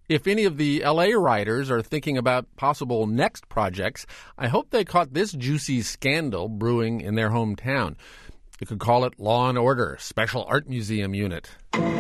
If any of the L.A. writers are thinking about possible next projects, I hope they caught this juicy scandal brewing in their hometown. You could call it Law & Order, Special Art Museum Unit.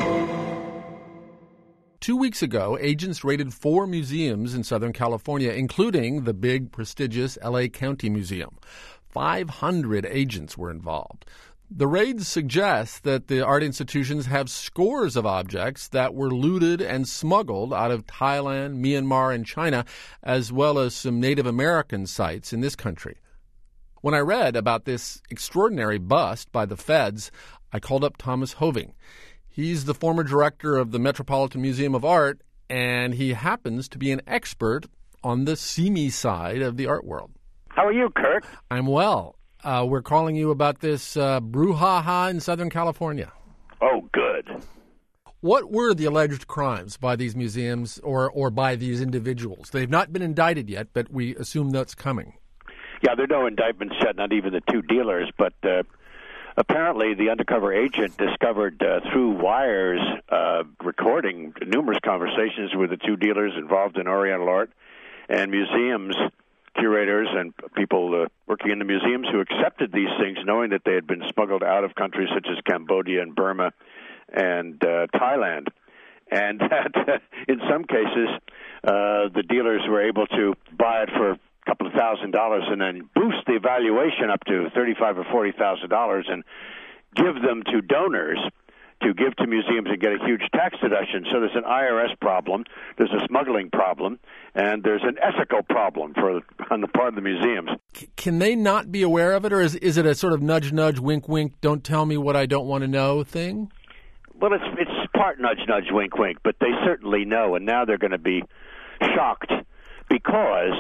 2 weeks ago, agents raided 4 museums in Southern California, including the big, prestigious L.A. County Museum. 500 agents were involved. The raids suggest that the art institutions have scores of objects that were looted and smuggled out of Thailand, Myanmar, and China, as well as some Native American sites in this country. When I read about this extraordinary bust by the feds, I called up Thomas Hoving. He's the former director of the Metropolitan Museum of Art, and he happens to be an expert on the seamy side of the art world. How are you, Kurt? I'm well. We're calling you about this brouhaha in Southern California. Oh, good. What were the alleged crimes by these museums or by these individuals? They've not been indicted yet, but we assume that's coming. Yeah, there are no indictments yet, not even the 2 dealers, but apparently the undercover agent discovered through wires recording numerous conversations with the 2 dealers involved in Oriental art and museums, curators and people working in the museums who accepted these things knowing that they had been smuggled out of countries such as Cambodia and Burma and Thailand. And that in some cases, the dealers were able to buy it for a couple of $1,000s and then boost the valuation up to $35,000 or $40,000 and give them to donors to give to museums and get a huge tax deduction. So there's an IRS problem, there's a smuggling problem, and there's an ethical problem on the part of the museums. Can they not be aware of it, or is it a sort of nudge, nudge, wink, wink, don't tell me what I don't want to know thing? Well, it's part nudge, nudge, wink, wink, but they certainly know, and now they're going to be shocked because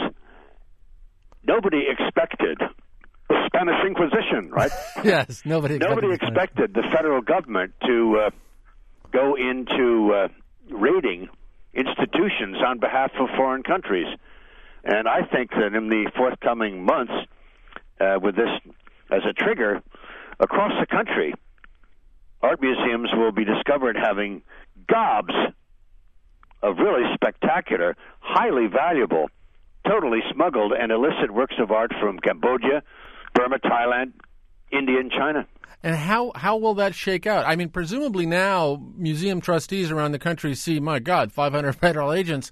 nobody expected the Spanish Inquisition, right? Yes, nobody expected the federal government to go into raiding institutions on behalf of foreign countries. And I think that in the forthcoming months, with this as a trigger, across the country, art museums will be discovered having gobs of really spectacular, highly valuable, totally smuggled and illicit works of art from Cambodia, Burma, Thailand, India, and China. And how will that shake out? I mean, presumably now museum trustees around the country see, my God, 500 federal agents.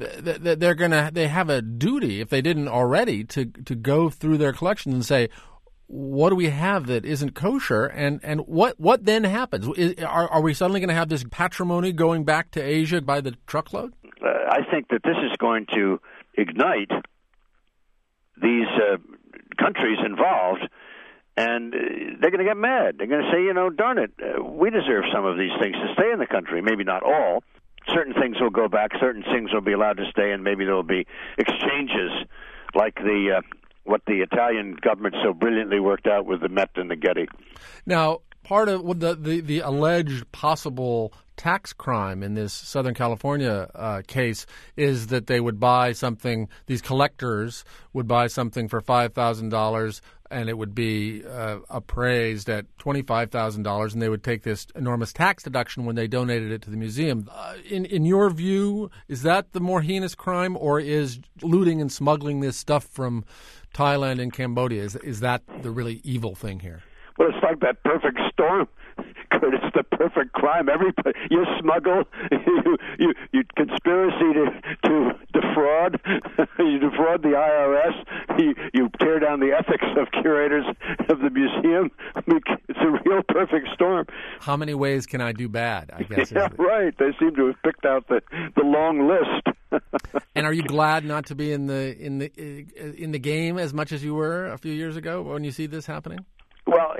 They have a duty, if they didn't already, to go through their collections and say, what do we have that isn't kosher? And what then happens? Are we suddenly going to have this patrimony going back to Asia by the truckload? I think that this is going to ignite these countries involved, and they're going to get mad. They're going to say, darn it, we deserve some of these things to stay in the country. Maybe not all. Certain things will go back. Certain things will be allowed to stay, and maybe there will be exchanges like what the Italian government so brilliantly worked out with the Met and the Getty. Now, part of the alleged possible tax crime in this Southern California case is that they would buy something, these collectors would buy something for $5,000 and it would be appraised at $25,000, and they would take this enormous tax deduction when they donated it to the museum. In your view, is that the more heinous crime, or is looting and smuggling this stuff from Thailand and Cambodia, is that the really evil thing here? Well, it's like that perfect storm, Kurt. It's the perfect crime. Everybody, you smuggle, you conspiracy to defraud, you defraud the IRS, you tear down the ethics of curators of the museum. I mean, it's a real perfect storm. How many ways can I do bad, I guess? Yeah, right. They seem to have picked out the long list. And are you glad not to be in the game as much as you were a few years ago when you see this happening? Well,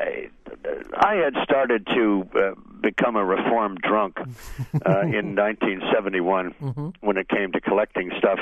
I had started to become a reformed drunk in 1971 when it came to collecting stuff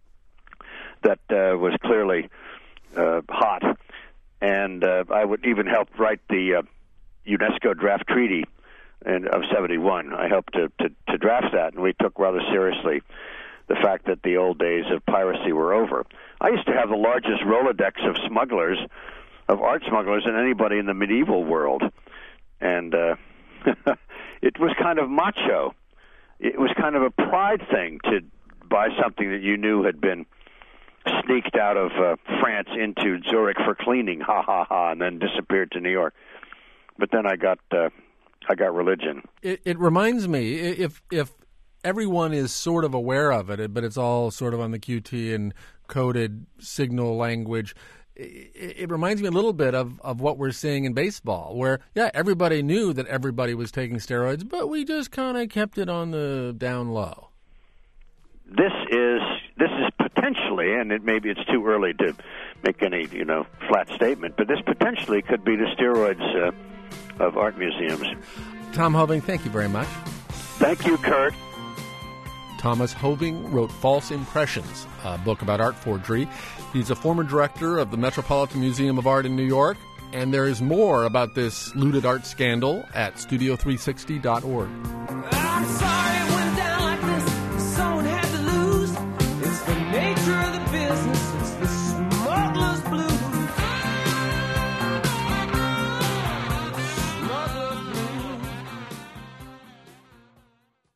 that was clearly hot. And I would even help write the UNESCO draft treaty of 71. I helped to draft that, and we took rather seriously the fact that the old days of piracy were over. I used to have the largest Rolodex of smugglers, of art smugglers, than anybody in the medieval world. And it was kind of macho it was kind of a pride thing to buy something that you knew had been sneaked out of France into Zurich for cleaning, ha ha ha, and then disappeared to New York. But then I got religion. It reminds me, if everyone is sort of aware of it, but it's all sort of on the QT and coded signal language, it reminds me a little bit of what we're seeing in baseball, where, yeah, everybody knew that everybody was taking steroids, but we just kind of kept it on the down low. This is potentially, and maybe it's too early to make any flat statement, but this potentially could be the steroids of art museums. Tom Hoving, thank you very much. Thank you, Kurt. Thomas Hoving wrote False Impressions, a book about art forgery. He's a former director of the Metropolitan Museum of Art in New York, and there is more about this looted art scandal at studio360.org.